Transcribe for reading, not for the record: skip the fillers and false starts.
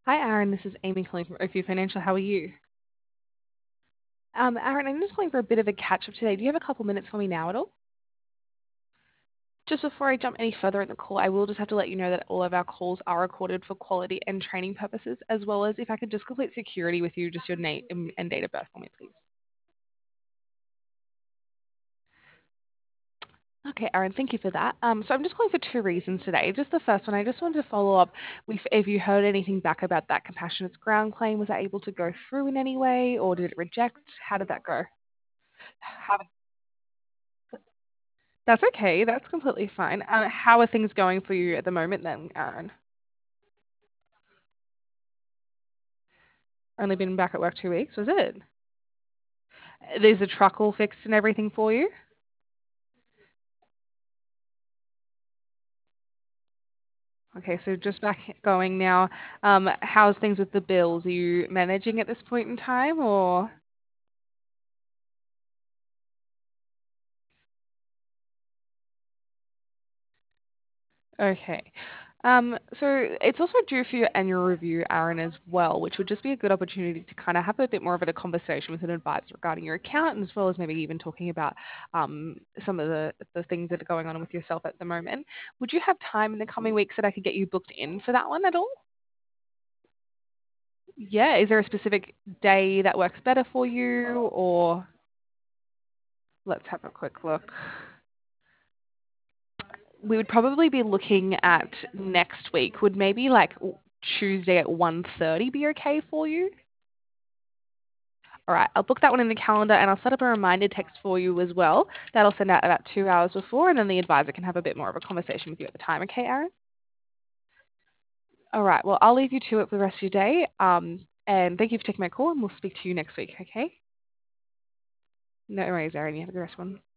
Hi, Aaron. This is Amy calling from Oakview Financial. How are you? Aaron, I'm just calling for a bit of a catch-up today. Do you have a couple minutes for me now at all? Just before I jump any further in the call, I will just have to let you know that all of our calls are recorded for quality and training purposes, as well as if I could just complete security with you, just your name and date of birth for me, please. Okay, Aaron, thank you for that. So I'm just calling for two reasons today. Just the first one, I just wanted to follow up with if you heard anything back about that compassionate ground claim. Was that able to go through in any way, or did it reject? How did that go? How That's okay. That's completely fine. How are things going for you at the moment then, Aaron? Only been back at work 2 weeks, was it? Is the truck all fixed and everything for you? Okay, so just back going now. How's things with the bills? Are you managing at this point in time or? Okay. So it's also due for your annual review, Aaron, as well, which would just be a good opportunity to kind of have a bit more of a conversation with an advisor regarding your account, as well as maybe even talking about some of the things that are going on with yourself at the moment. Would you have time in the coming weeks that I could get you booked in for that one at all? Yeah. Is there a specific day that works better for you, or let's have a quick look. We would probably be looking at next week. Would maybe like Tuesday at 1:30 be okay for you? All right, I'll book that one in the calendar and I'll set up a reminder text for you as well. That'll send out about 2 hours before, and then the advisor can have a bit more of a conversation with you at the time. Okay, Aaron? All right, well, I'll leave you to it for the rest of your day. And thank you for taking my call, and we'll speak to you next week, okay? No worries, Aaron. You have a good rest one.